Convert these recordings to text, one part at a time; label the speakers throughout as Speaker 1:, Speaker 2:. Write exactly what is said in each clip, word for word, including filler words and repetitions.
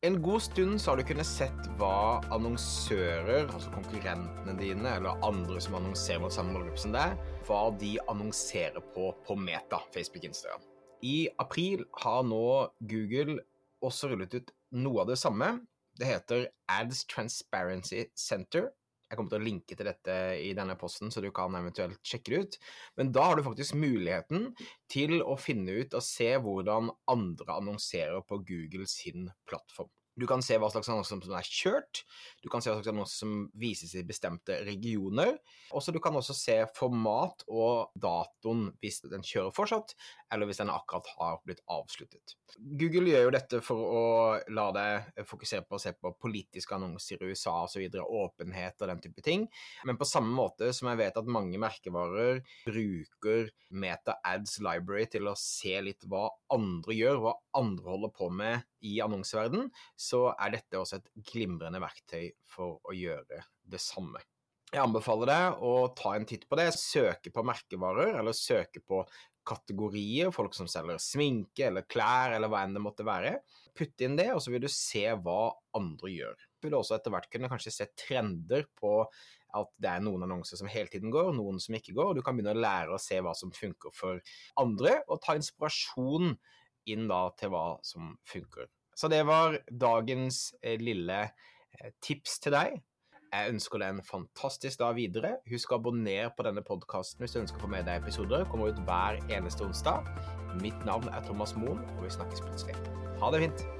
Speaker 1: En god stund så har du kunnet sett hva annonsører, altså konkurrentene dine, eller andre som annonserer mot samme målgruppe som deg, hva de annonserer på på Meta, Facebook, Instagram. I april har nå Google også rullet ut noe av det samme. Det heter Ads Transparency Center. Jeg kommer til å linke til dette i denne posten, så du kan eventuelt sjekke det ut. Men da har du faktisk muligheten til å finne ut og se hvordan andre annonserer på Google sin plattform. Du kan se hva slags annonser som er kjørt, du kan se hva slags annonser som vises i bestemte regioner, og så du kan også se format og datoen hvis den kjører fortsatt, eller hvis den akkurat har blitt avsluttet. Google gjør jo dette for å la deg fokusere på å se på politiske annonser i U S A og så videre, åpenhet og den type ting, men på samme måte som jeg vet at mange merkevarer bruker Meta Ads Library til å se litt hva andre gjør, hva andre holder på med i annonseverden, så er dette også et glimrende verktøy for å gjøre det samme. Jeg anbefaler deg å ta en titt på det, søke på merkevarer, eller søke på kategorier, folk som selger sminke eller klær, eller hva enn det måtte være. Putt inn det, og så vil du se hva andre gjør. Du vil også etter hvert kunne kanskje se trender på at det er noen annonser som hele tiden går, noen som ikke går, og du kan begynne å lære å se hva som funker for andre, og ta inspirasjon inn da til hva som funker. Så det var dagens eh, lille eh, tips til deg. Jeg ønsker deg en fantastisk dag videre. Husk å abonnere på denne podcasten hvis du ønsker å få med deg episoder. Kommer ut hver eneste onsdag. Mitt navn er Thomas Moen, og vi snakkes plutselig. Ha det fint!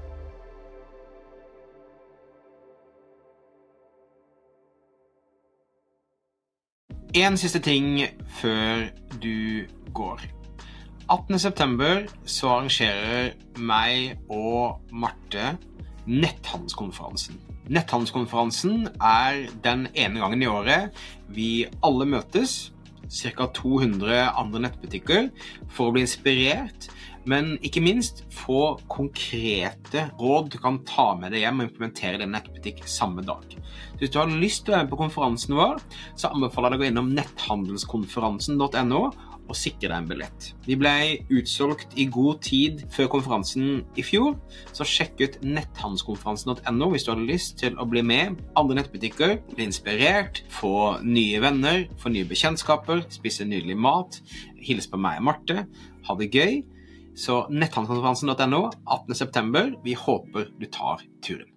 Speaker 1: En siste ting før du går. attende september så arrangerer meg og Marte netthandelskonferansen. Netthandelskonferansen er den ene gangen i året vi alle møtes, cirka to hundre andre nettbutikker, for å bli inspirert, men ikke minst få konkrete råd du kan ta med deg hjem og implementere din nettbutikk samme dag. Så hvis du har lyst til å være med på konferansen vår, så anbefaler jeg deg å gå innom netthandelskonferansen punktum no og sikre deg en billett. Vi ble utsolgt i god tid før konferansen i fjor, så sjekk ut netthandelskonferansen punktum no hvis du har lyst til å bli med andre nettbutikker, bli inspirert, få nye venner, få nye bekjentskaper, spise nydelig mat, hils på meg og Marte, ha det gøy. Så netthandelskonferansen punktum no attende september, vi håper du tar turen.